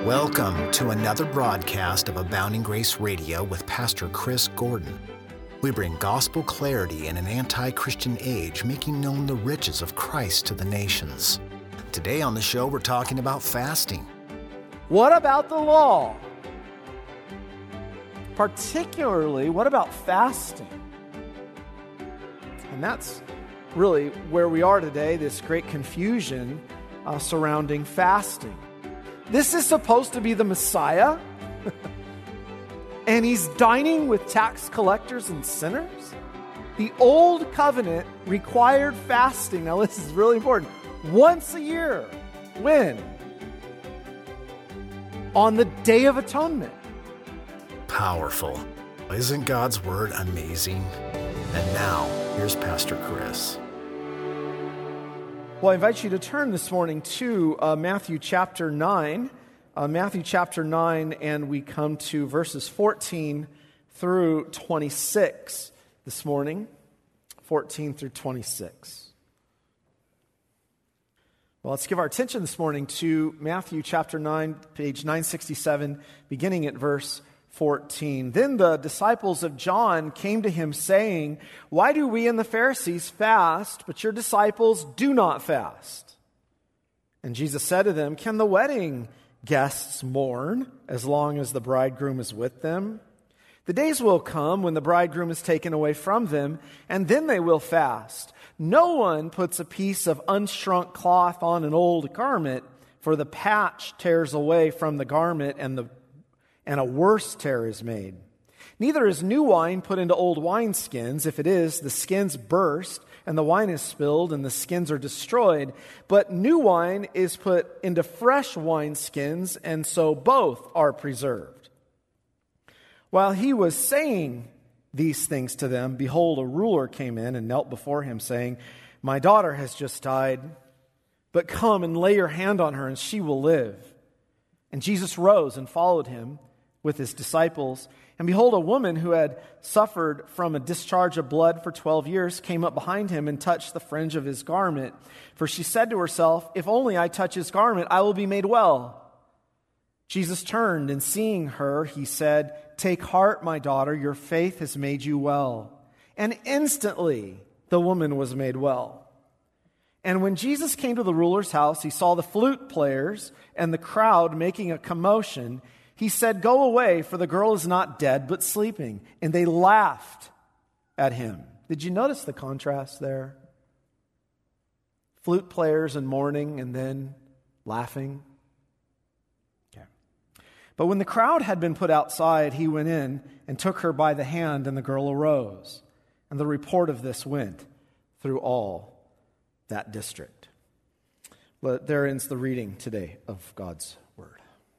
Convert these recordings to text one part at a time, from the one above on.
Welcome to another broadcast of Abounding Grace Radio with Pastor Chris Gordon. We bring gospel clarity in an anti-Christian age, making known the riches of Christ to the nations. Today on the show, we're talking about fasting. What about the law? Particularly, what about fasting? And that's really where we are today, this great confusion surrounding fasting. This is supposed to be the Messiah, and he's dining with tax collectors and sinners. The old covenant required fasting. Now this is really important. Once a year. When? On the Day of Atonement. Powerful. Isn't God's word amazing? And now, here's Pastor Chris. Well, I invite you to turn this morning to Matthew chapter 9. Matthew chapter 9, and we come to verses 14 through 26 this morning. 14 through 26. Well, let's give our attention this morning to Matthew chapter 9, page 967, beginning at verse 14. Then the disciples of John came to him saying, "Why do we and the Pharisees fast, but your disciples do not fast?" And Jesus said to them, "Can the wedding guests mourn as long as the bridegroom is with them? The days will come when the bridegroom is taken away from them, and then they will fast. No one puts a piece of unshrunk cloth on an old garment, for the patch tears away from the garment, and a worse tear is made. Neither is new wine put into old wineskins. If it is, the skins burst, and the wine is spilled, and the skins are destroyed. But new wine is put into fresh wineskins, and so both are preserved." While he was saying these things to them, behold, a ruler came in and knelt before him, saying, "My daughter has just died, but come and lay your hand on her, and she will live." And Jesus rose and followed him with his disciples. And behold, a woman who had suffered from a discharge of blood for 12 years came up behind him and touched the fringe of his garment. For she said to herself, "If only I touch his garment, I will be made well." Jesus turned, and seeing her, he said, "Take heart, my daughter, your faith has made you well." And instantly the woman was made well. And when Jesus came to the ruler's house, he saw the flute players and the crowd making a commotion. He said, "Go away, for the girl is not dead, but sleeping." And they laughed at him. Did you notice the contrast there? Flute players and mourning, and then laughing. Okay. But when the crowd had been put outside, he went in and took her by the hand, and the girl arose. And the report of this went through all that district. Well, there ends the reading today of God's Word.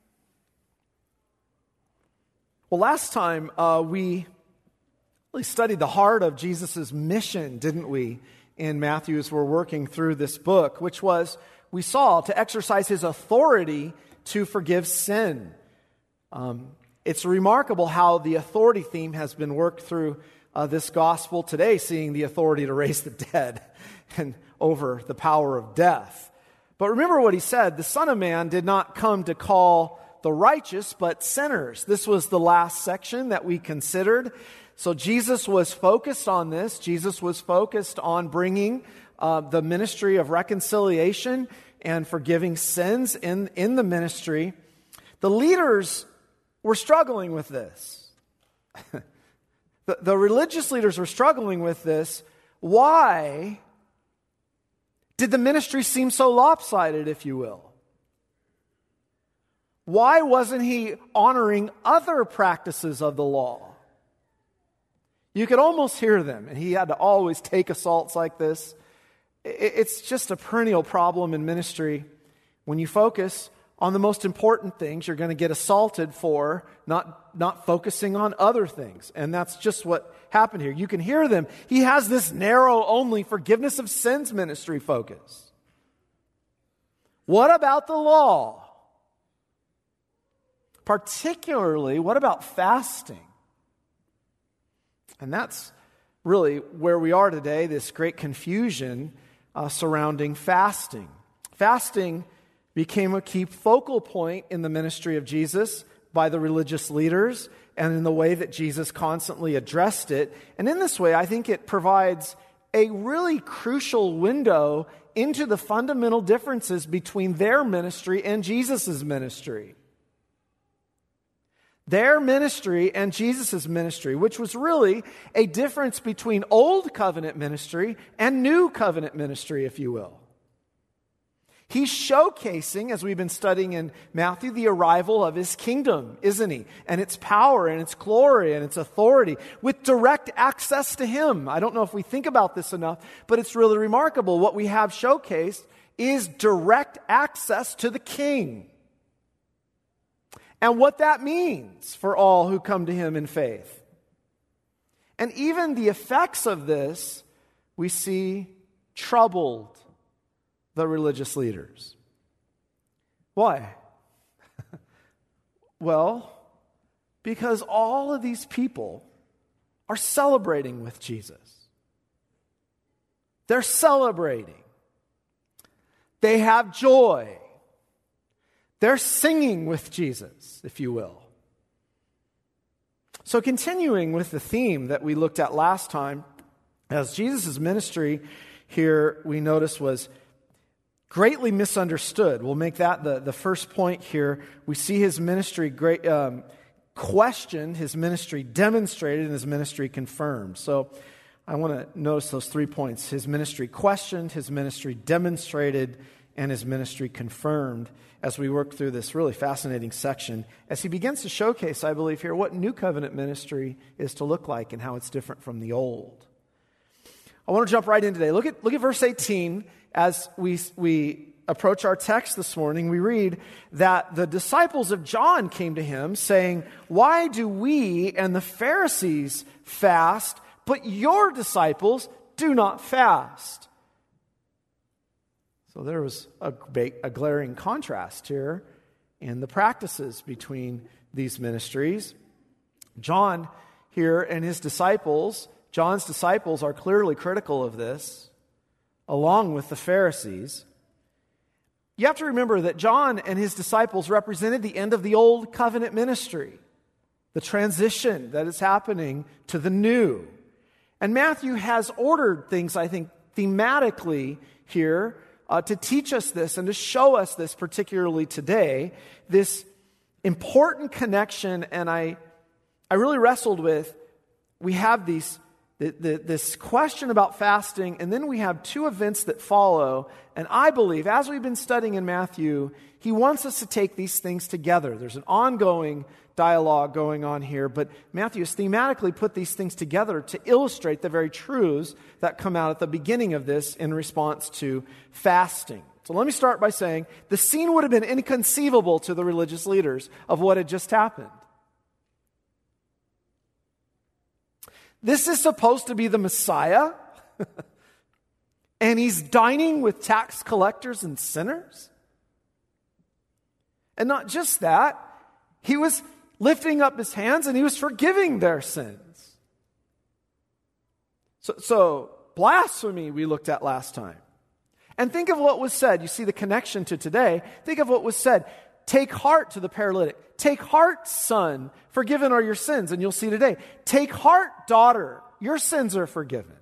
Well, last time we really studied the heart of Jesus' mission, didn't we, in Matthew as we're working through this book, which was, we saw, to exercise his authority to forgive sin. It's remarkable how the authority theme has been worked through this gospel today, seeing the authority to raise the dead and over the power of death. But remember what he said, the Son of Man did not come to call the righteous, but sinners. This was the last section that we considered. So Jesus was focused on this. Jesus was focused on bringing the ministry of reconciliation and forgiving sins in the ministry. The leaders were struggling with this. The religious leaders were struggling with this. Why did the ministry seem so lopsided, if you will? Why wasn't he honoring other practices of the law? You could almost hear them, and he had to always take assaults like this. It's just a perennial problem in ministry. When you focus on the most important things, you're going to get assaulted for not focusing on other things. And that's just what happened here. You can hear them. He has this narrow, only forgiveness of sins ministry focus. What about the law? Particularly, what about fasting? And that's really where we are today, this great confusion surrounding fasting. Fasting became a key focal point in the ministry of Jesus by the religious leaders and in the way that Jesus constantly addressed it. And in this way, I think it provides a really crucial window into the fundamental differences between their ministry and Jesus' ministry. Their ministry and Jesus' ministry, which was really a difference between Old Covenant ministry and New Covenant ministry, if you will. He's showcasing, as we've been studying in Matthew, the arrival of His kingdom, isn't He? And its power and its glory and its authority with direct access to Him. I don't know if we think about this enough, but it's really remarkable. What we have showcased is direct access to the King. And what that means for all who come to Him in faith. And even the effects of this, we see troubled the religious leaders. Why? Well, because all of these people are celebrating with Jesus. They're celebrating. They have joy. They're singing with Jesus, if you will. So continuing with the theme that we looked at last time, as Jesus' ministry here we notice was greatly misunderstood. We'll make that the first point here. We see His ministry questioned, His ministry demonstrated, and His ministry confirmed. So I want to notice those 3 points. His ministry questioned, His ministry demonstrated, and His ministry confirmed as we work through this really fascinating section. As He begins to showcase, I believe here, what New Covenant ministry is to look like and how it's different from the Old. I want to jump right in today. Look at verse 18. As we approach our text this morning, we read that the disciples of John came to Him saying, "Why do we and the Pharisees fast, but your disciples do not fast?" So there was a glaring contrast here in the practices between these ministries. John here and his disciples, John's disciples are clearly critical of this, along with the Pharisees. You have to remember that John and his disciples represented the end of the Old Covenant ministry, the transition that is happening to the new. And Matthew has ordered things, I think, thematically here to teach us this and to show us this, particularly today, this important connection. And I really wrestled with, we have this question about fasting, and then we have two events that follow. And I believe, as we've been studying in Matthew, he wants us to take these things together. There's an ongoing dialogue going on here, but Matthew has thematically put these things together to illustrate the very truths that come out at the beginning of this in response to fasting. So let me start by saying the scene would have been inconceivable to the religious leaders of what had just happened. This is supposed to be the Messiah, and he's dining with tax collectors and sinners. And not just that, he was lifting up his hands and he was forgiving their sins. So blasphemy we looked at last time. And think of what was said. You see the connection to today. Think of what was said. Take heart to the paralytic. Take heart, son, forgiven are your sins. And you'll see today. Take heart, daughter, your sins are forgiven.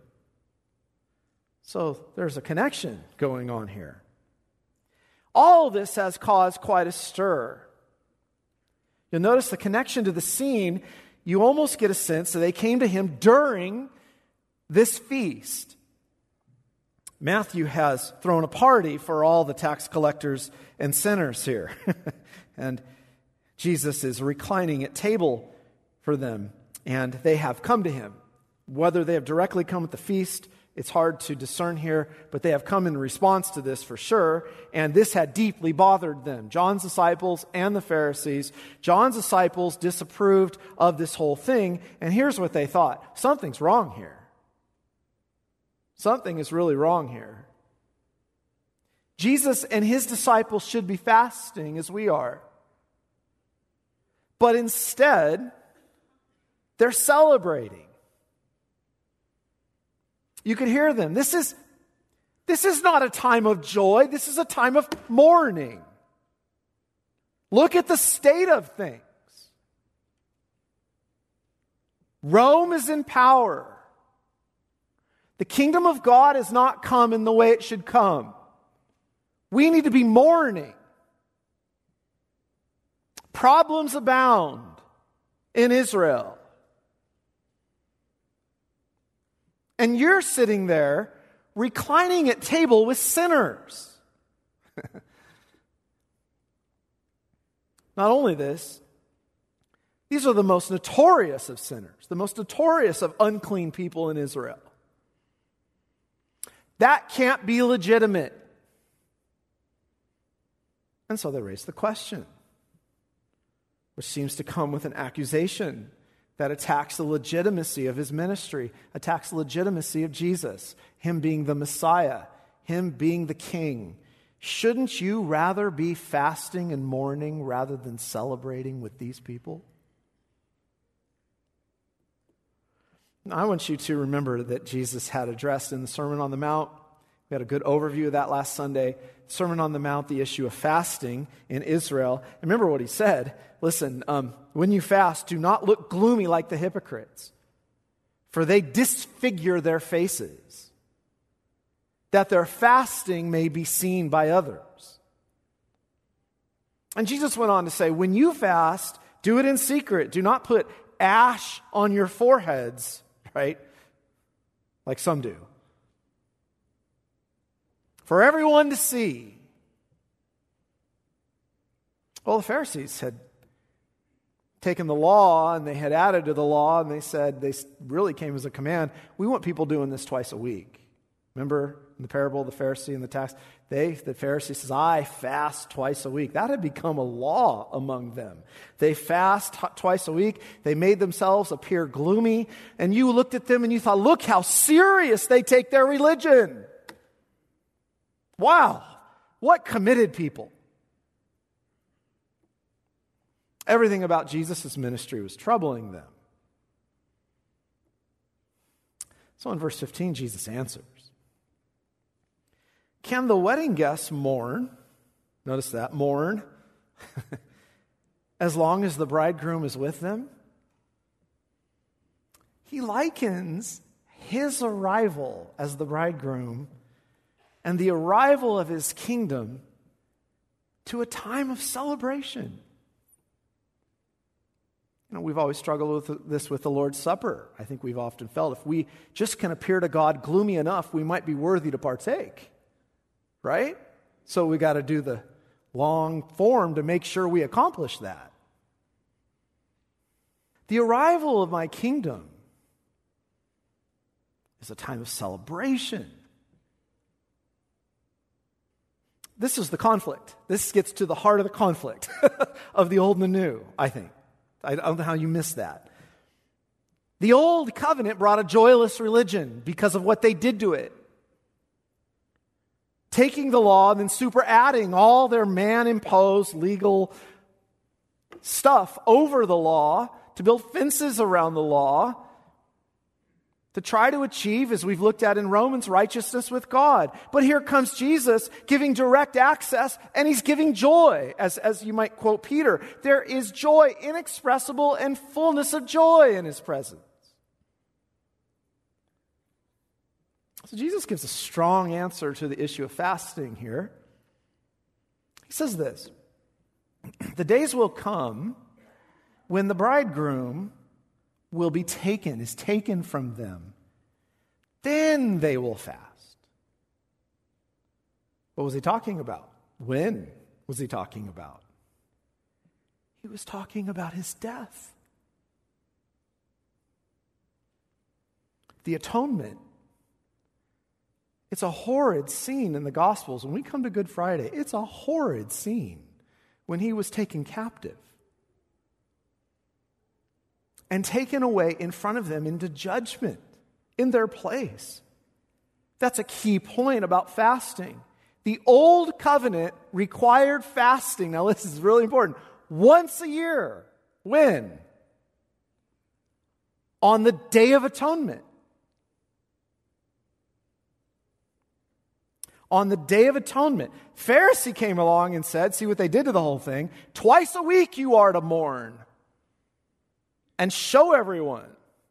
So there's a connection going on here. All of this has caused quite a stir. You'll notice the connection to the scene. You almost get a sense that they came to him during this feast. Matthew has thrown a party for all the tax collectors and sinners here. And Jesus is reclining at table for them. And they have come to him. Whether they have directly come at the feast, it's hard to discern here, but they have come in response to this for sure. And this had deeply bothered them. John's disciples and the Pharisees. John's disciples disapproved of this whole thing. And here's what they thought. Something's wrong here. Something is really wrong here. Jesus and his disciples should be fasting as we are. But instead, they're celebrating. You could hear them. This is not a time of joy. This is a time of mourning. Look at the state of things. Rome is in power. The kingdom of God has not come in the way it should come. We need to be mourning. Problems abound in Israel. And you're sitting there reclining at table with sinners. Not only this, these are the most notorious of sinners, the most notorious of unclean people in Israel. That can't be legitimate. And so they raise the question, which seems to come with an accusation that attacks the legitimacy of his ministry, attacks the legitimacy of Jesus, him being the Messiah, him being the King. Shouldn't you rather be fasting and mourning rather than celebrating with these people? Now, I want you to remember that Jesus had addressed in the Sermon on the Mount. We had a good overview of that last Sunday. Sermon on the Mount, the issue of fasting in Israel. And remember what he said. Listen, when you fast, do not look gloomy like the hypocrites, for they disfigure their faces, that their fasting may be seen by others. And Jesus went on to say, when you fast, do it in secret. Do not put ash on your foreheads, right? Like some do. For everyone to see. Well, the Pharisees had taken the law and they had added to the law, and they said, they really came as a command, we want people doing this twice a week. Remember in the parable of the Pharisee and the tax? The Pharisee says, I fast twice a week. That had become a law among them. They fast twice a week. They made themselves appear gloomy. And you looked at them and you thought, look how serious they take their religion. Wow, what committed people. Everything about Jesus' ministry was troubling them. So in verse 15, Jesus answers. Can the wedding guests mourn? Notice that, mourn. As long as the bridegroom is with them? He likens his arrival as the bridegroom and the arrival of his kingdom to a time of celebration. You know, we've always struggled with this with the Lord's Supper. I think we've often felt if we just can appear to God gloomy enough, we might be worthy to partake. Right? So we got to do the long form to make sure we accomplish that. The arrival of my kingdom is a time of celebration. This is the conflict. This gets to the heart of the conflict of the old and the new, I think. I don't know how you missed that. The old covenant brought a joyless religion because of what they did to it. Taking the law and then super adding all their man-imposed legal stuff over the law to build fences around the law to try to achieve, as we've looked at in Romans, righteousness with God. But here comes Jesus giving direct access, and he's giving joy, as you might quote Peter. There is joy, inexpressible and fullness of joy in his presence. So Jesus gives a strong answer to the issue of fasting here. He says this, the days will come when the bridegroom is taken from them. Then they will fast. What was he talking about? When was he talking about? He was talking about his death. The atonement. It's a horrid scene in the Gospels. When we come to Good Friday, it's a horrid scene when he was taken captive and taken away in front of them into judgment in their place. That's a key point about fasting. The old covenant required fasting. Now this is really important. Once a year. When? On the Day of Atonement. on the Day of Atonement. Pharisee came along and said, see what they did to the whole thing, twice a week you are to mourn and show everyone.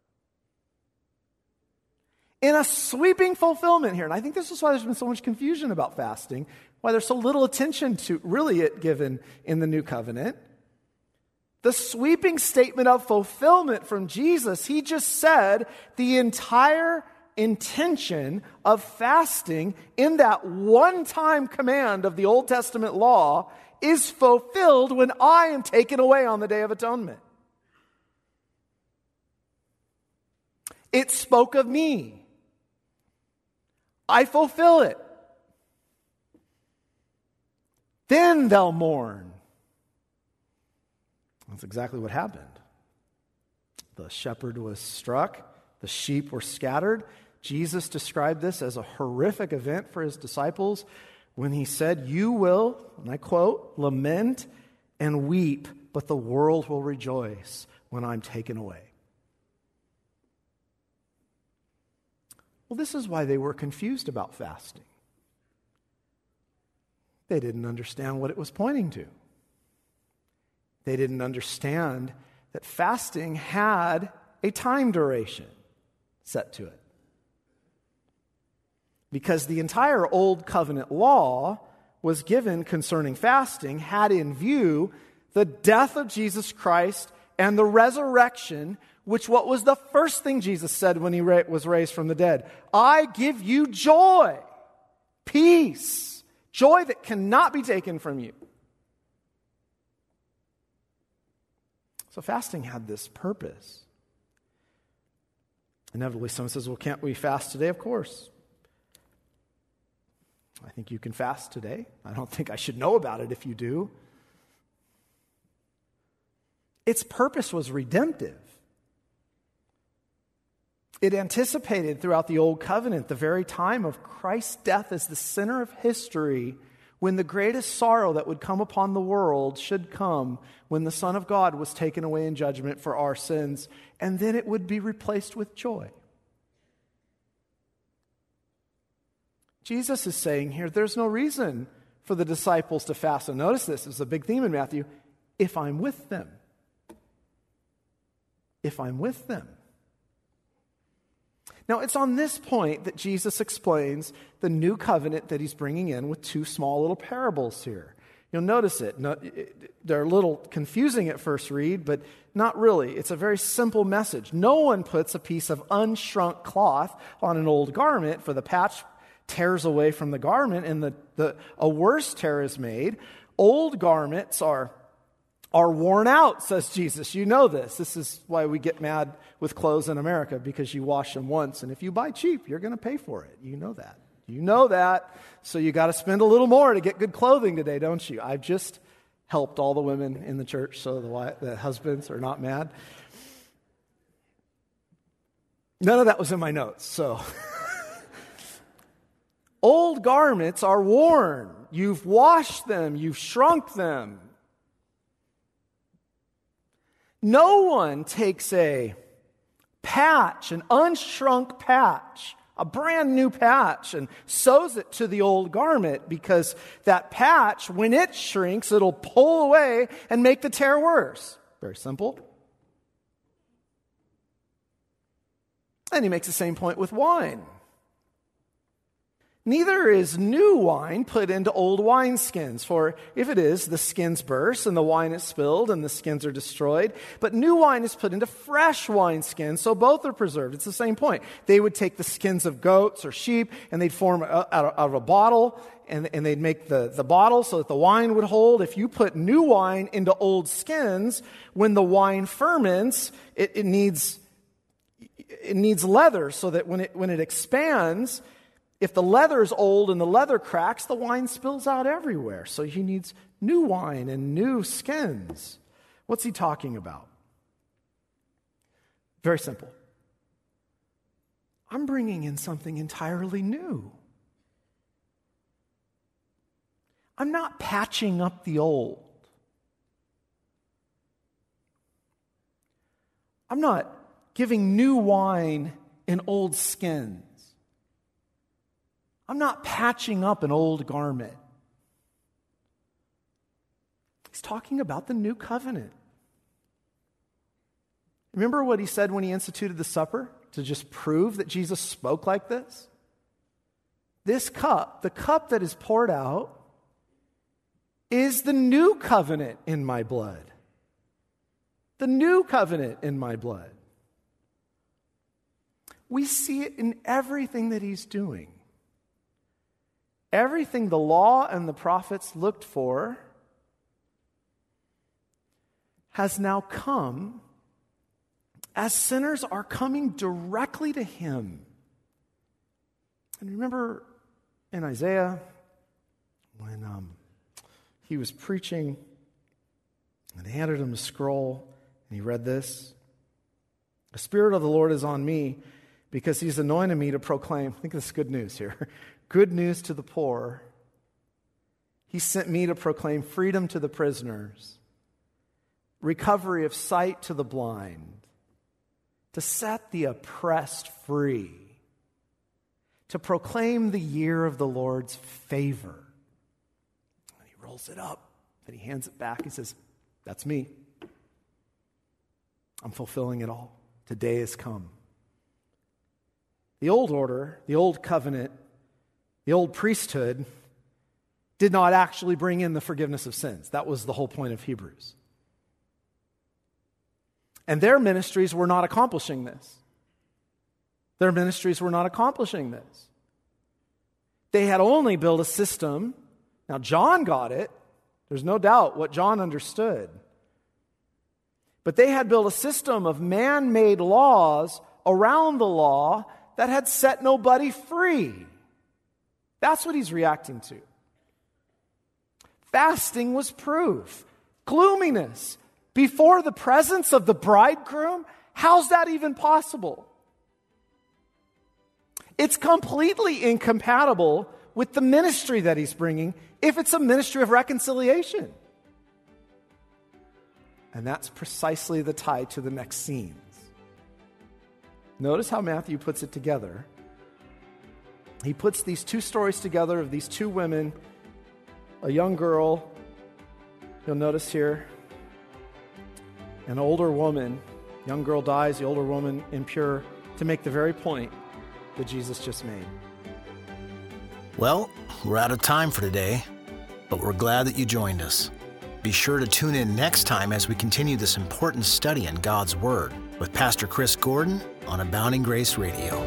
In a sweeping fulfillment here, and I think this is why there's been so much confusion about fasting, why there's so little attention to really it given in the New Covenant. The sweeping statement of fulfillment from Jesus, he just said the entire intention of fasting in that one-time command of the Old Testament law is fulfilled when I am taken away on the Day of Atonement. It spoke of me. I fulfill it. Then they'll mourn. That's exactly what happened. The shepherd was struck. The sheep were scattered. Jesus described this as a horrific event for his disciples when he said, you will, and I quote, lament and weep, but the world will rejoice when I'm taken away. Well, this is why they were confused about fasting. They didn't understand what it was pointing to. They didn't understand that fasting had a time duration set to it. Because the entire Old Covenant law was given concerning fasting had in view the death of Jesus Christ and the resurrection, which what was the first thing Jesus said when he was raised from the dead? I give you joy, peace, joy that cannot be taken from you. So fasting had this purpose. Inevitably, someone says, well, can't we fast today? Of course. I think you can fast today. I don't think I should know about it if you do. Its purpose was redemptive. It anticipated throughout the Old Covenant the very time of Christ's death as the center of history, when the greatest sorrow that would come upon the world should come when the Son of God was taken away in judgment for our sins, and then it would be replaced with joy. Jesus is saying here, there's no reason for the disciples to fast. And notice this is a big theme in Matthew. If I'm with them. If I'm with them. Now, it's on this point that Jesus explains the new covenant that he's bringing in with two small little parables here. You'll notice it. They're a little confusing at first read, but not really. It's a very simple message. No one puts a piece of unshrunk cloth on an old garment, for the patch tears away from the garment and a worse tear is made. Old garments are worn out, says Jesus. You know this. This is why we get mad with clothes in America, because you wash them once, and if you buy cheap, you're going to pay for it. You know that. You know that. So you got to spend a little more to get good clothing today, don't you? I've just helped all the women in the church so the husbands are not mad. None of that was in my notes, so... Old garments are worn. You've washed them. You've shrunk them. No one takes a patch, an unshrunk patch, a brand new patch, and sews it to the old garment, because that patch, when it shrinks, it'll pull away and make the tear worse. Very simple. And he makes the same point with wine. Neither is new wine put into old wineskins, for if it is, the skins burst and the wine is spilled and the skins are destroyed. But new wine is put into fresh wineskins, so both are preserved. It's the same point. They would take the skins of goats or sheep and they'd form out of a bottle, and they'd make the bottle so that the wine would hold. If you put new wine into old skins, when the wine ferments, it needs leather, so that when it expands, if the leather is old and the leather cracks, the wine spills out everywhere. So he needs new wine and new skins. What's he talking about? Very simple. I'm bringing in something entirely new. I'm not patching up the old. I'm not giving new wine in old skins. I'm not patching up an old garment. He's talking about the new covenant. Remember what he said when he instituted the supper to just prove that Jesus spoke like this? This cup, the cup that is poured out, is the new covenant in my blood. The new covenant in my blood. We see it in everything that he's doing. Everything the law and the prophets looked for has now come as sinners are coming directly to him. And remember in Isaiah when he was preaching and they handed him a scroll and he read this. The Spirit of the Lord is on me because he's anointed me to proclaim, I think this is good news here, good news to the poor. He sent me to proclaim freedom to the prisoners, recovery of sight to the blind, to set the oppressed free, to proclaim the year of the Lord's favor. And he rolls it up and he hands it back. He says, that's me. I'm fulfilling it all. Today has come. The old order, the old covenant, the old priesthood did not actually bring in the forgiveness of sins. That was the whole point of Hebrews. And their ministries were not accomplishing this. Their ministries were not accomplishing this. They had only built a system. Now, John got it. There's no doubt what John understood. But they had built a system of man-made laws around the law that had set nobody free. That's what he's reacting to. Fasting was proof. Gloominess before the presence of the bridegroom? How's that even possible? It's completely incompatible with the ministry that he's bringing if it's a ministry of reconciliation. And that's precisely the tie to the next scenes. Notice how Matthew puts it together. He puts these two stories together of these two women, a young girl, you'll notice here, an older woman. Young girl dies, the older woman impure, to make the very point that Jesus just made. Well, we're out of time for today, but we're glad that you joined us. Be sure to tune in next time as we continue this important study in God's Word with Pastor Chris Gordon on Abounding Grace Radio.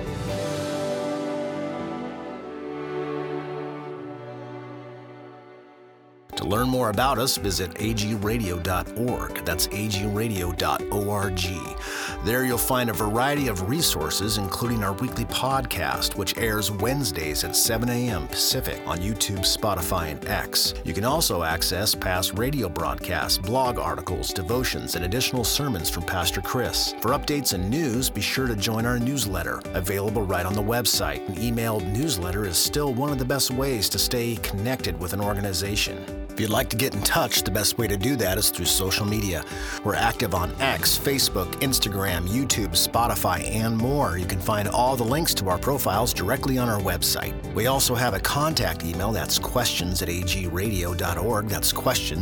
To learn more about us, visit agradio.org. That's agradio.org. There you'll find a variety of resources, including our weekly podcast, which airs Wednesdays at 7 a.m. Pacific on YouTube, Spotify, and X. You can also access past radio broadcasts, blog articles, devotions, and additional sermons from Pastor Chris. For updates and news, be sure to join our newsletter, available right on the website. An emailed newsletter is still one of the best ways to stay connected with an organization. If you'd like to get in touch, the best way to do that is through social media. We're active on X, Facebook, Instagram, YouTube, Spotify, and more. You can find all the links to our profiles directly on our website. We also have a contact email. That's questions@agradio.org. That's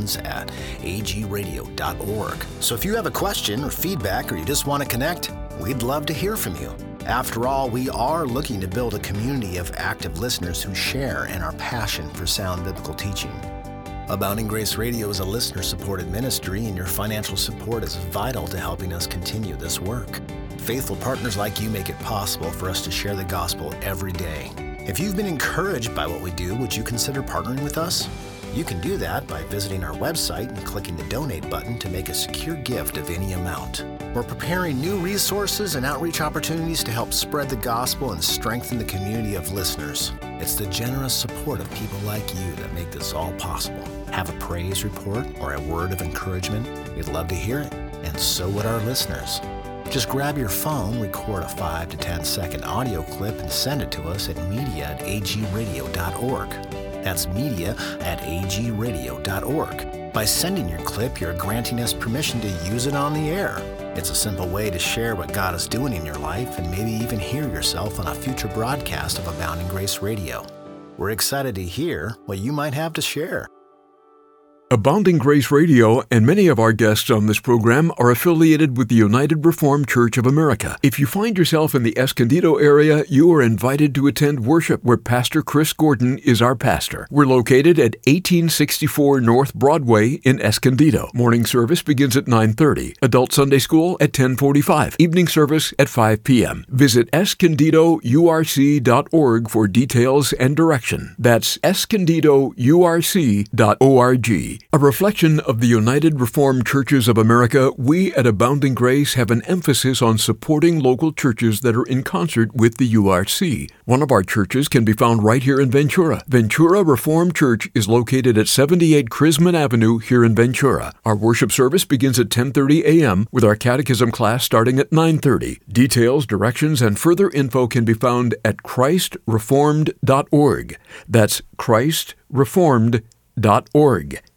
questions@agradio.org. So if you have a question or feedback, or you just want to connect, we'd love to hear from you. After all, we are looking to build a community of active listeners who share in our passion for sound biblical teaching. Abounding Grace Radio is a listener-supported ministry, and your financial support is vital to helping us continue this work. Faithful partners like you make it possible for us to share the gospel every day. If you've been encouraged by what we do, would you consider partnering with us? You can do that by visiting our website and clicking the donate button to make a secure gift of any amount. We're preparing new resources and outreach opportunities to help spread the gospel and strengthen the community of listeners. It's the generous support of people like you that make this all possible. Have a praise report or a word of encouragement? We'd love to hear it, and so would our listeners. Just grab your phone, record a 5 to 10 second audio clip, and send it to us at media@agradio.org. That's media@agradio.org. By sending your clip, you're granting us permission to use it on the air. It's a simple way to share what God is doing in your life and maybe even hear yourself on a future broadcast of Abounding Grace Radio. We're excited to hear what you might have to share. Abounding Grace Radio and many of our guests on this program are affiliated with the United Reformed Church of America. If you find yourself in the Escondido area, you are invited to attend worship where Pastor Chris Gordon is our pastor. We're located at 1864 North Broadway in Escondido. Morning service begins at 9:30. Adult Sunday School at 10:45. Evening service at 5 p.m. Visit escondidourc.org for details and direction. That's escondidourc.org. A reflection of the United Reformed Churches of America, we at Abounding Grace have an emphasis on supporting local churches that are in concert with the URC. One of our churches can be found right here in Ventura. Ventura Reformed Church is located at 78 Crisman Avenue here in Ventura. Our worship service begins at 10:30 a.m. with our catechism class starting at 9:30. Details, directions, and further info can be found at christreformed.org. That's christreformed.org.